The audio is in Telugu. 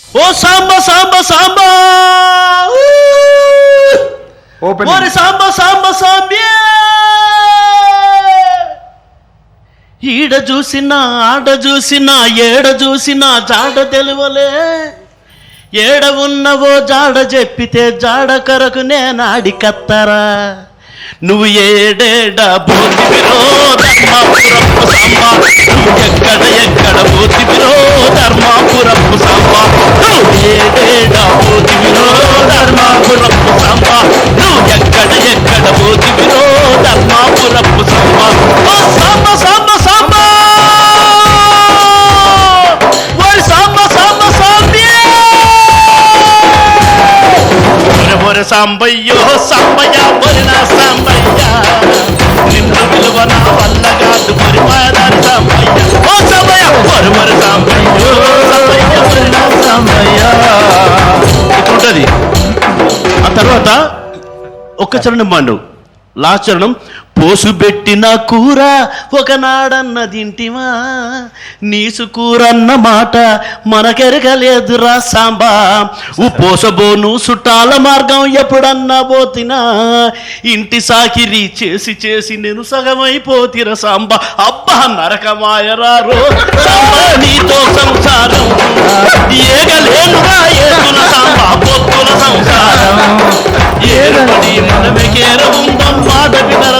ఓ సాంబ సాంబ సాంబ ఓరి సాంబ సాంబ సాంబే, ఈడ చూసినా ఆడ చూసినా ఏడ చూసినా జాడ తెలువలే, ఏడ ఉన్నవో జాడ చెప్పితే జాడ కరకు నేనాడి కత్తరా, నువ్వు ఏడేడ పోతివిరో ధర్మాపురపు సాంబ, నువ్వు ఎక్కడ ఎక్కడ పోతివిరో ధర్మాపురపు సాంబ, నువ్వు ఏడేడ పోతివిరో ధర్మాపురపు సాంబ, నువ్వు ఎక్కడ ఎక్కడ పోతివిరో ధర్మాపురపు సాంబ. ఓ సాంబ సాంబ సాంబ ఓరి సాంబ సాంబ సాంబే, ఒరే సాంబయ్యో సాంబయ్య ఒరి నా సాంబయ్య, నిన్ను విలువ నా వల్ల కాదు మరి మాదారి సాంబయ్య. ఓ సాంబయ్య ఒరి సాంబయ్యో సాంబయ్య ఒరి నా సాంబయ్య. ఇట్లుంటది. ఆ తర్వాత ఒక్క చరణం పాండు, లాస్ట్ చరణం. పోసుబెట్టిన కూర ఒకనాడన్నదింటివా, నీసు కూరన్న మాట మనకెరగలేదురా సాంబా, పోసబోను చుట్టాల మార్గం ఎప్పుడన్నా పోతినా, ఇంటి సాకిరి చేసి చేసి నేను సగమైపోతిరా సాంబా. అబ్బా నరకమాయరారో నీతో సంసారం, ఏగలేనుగా ఏతుల సాంబా పొత్తుల సంసారం, ఏరుపడి మనమే కేర ఉందాం మాట వినర